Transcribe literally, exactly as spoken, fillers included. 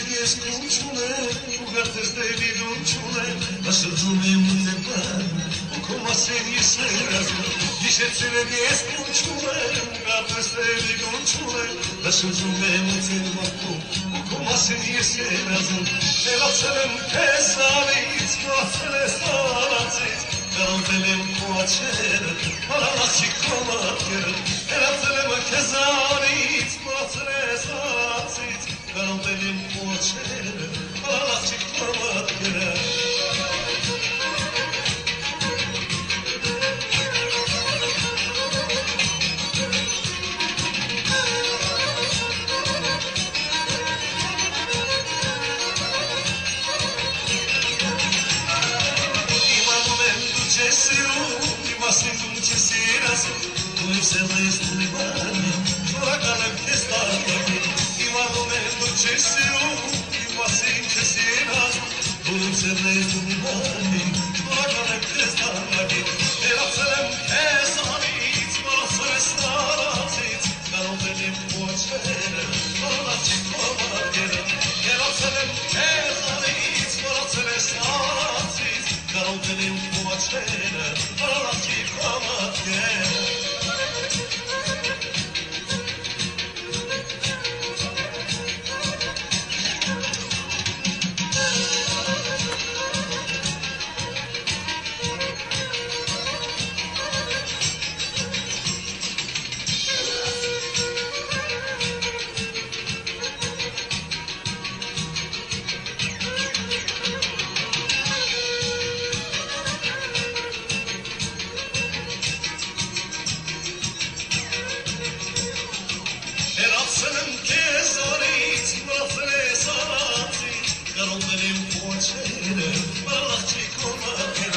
jest kłócone, ugarte z debi dączone, nasze dżumy mnie bane, okoma się nie serazu. Dzisiaj cylem jest kłócone, ugarte z debi dączone, nasze dżumy mnie bane, okoma się nie serazu. Teraz celem kesalic, no cele stalacic, karantelem kłaczere, paralaci komakier. Teraz celem kesalic, no cele stalacic, karantelem kłaczere, paralaci komakier. Karantenim poçere, balakçı komak.